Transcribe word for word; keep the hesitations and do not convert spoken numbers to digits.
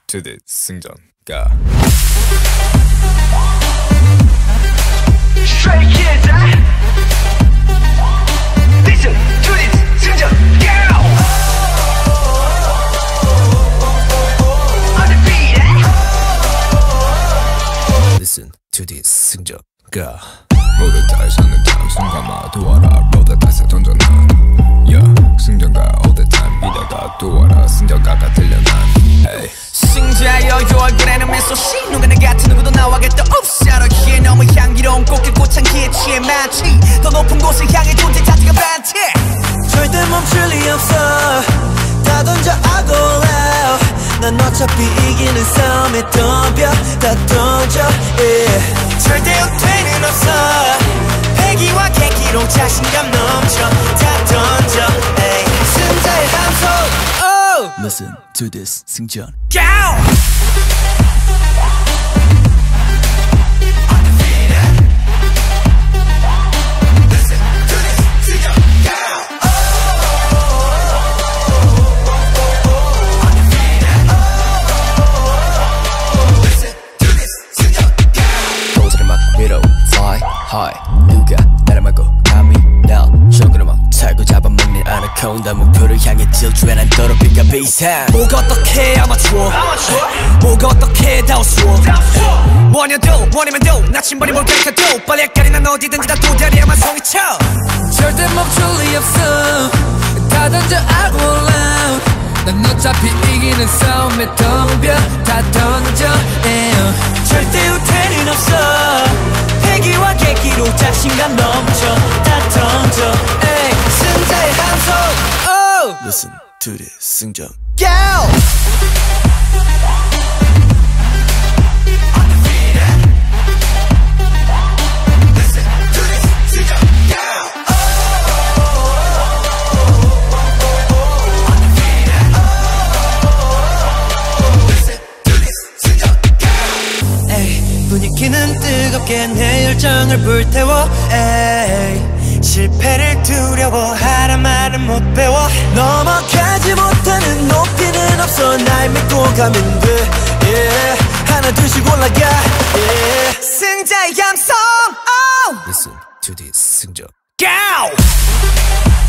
to the 승전가. Stray kids, eh? Listen to this 승전가. On the beat, eh? Listen to this 승전가. 모두 다 사는 당승가마 도와라. 모두 다 세 던져 난 yeah. 승전가 all the time 이다가 도와라. 승전가가 들려 난 hey. 승자여 요 얼굴에는 미소씨 누구나 같은 누구도 나와겠다 없사로기에 너무 향기로운 꽃길 꽃향기에 취해 많지 더 높은 곳을 향해 존재 자체가 반티 절대 멈출 리 없어 다 던져 I go out 난 어차피 이기는 싸움에 덤벼 다 던져 yeah. 절대 후퇴는 없어 패기와 계기로 자신감 넘쳐 다 던져 hey. 승자의 함성 oh. Listen to this 승전 Go! 누가 나를 막고 감히 날 쇼그로 막 살고 잡아먹는 아나콘다 목표를 향해 질주해 난 더럽히가 비상 뭐가 어떻게 아마추어 뭐가 어떻게 다 우스워 뭐냐도 뭐냐면도 나침반이 뭘 가르쳐도 빨리 헷갈리 난 어디든지 다 도다리야만 성이쳐 절대 멈출 리 없어 다 던져 I go out 난 어차피 이기는 싸움에 덤벼 다 던져 yeah. 절대 후퇴는 없어 패기와 계기로 자신감 넘쳐 다 던져 에이, 승자의 함성 oh. Listen to this 승전 Go! 분위기는 뜨겁게 내 열정을 불태워 에이. 실패를 두려워하란 말은 못 배워 넘어가지 못하는 높이는 없어 날 믿고 가면 돼 yeah. 하나 둘씩 올라가 yeah. 승자의 감성 oh. Listen to this 승전 Go!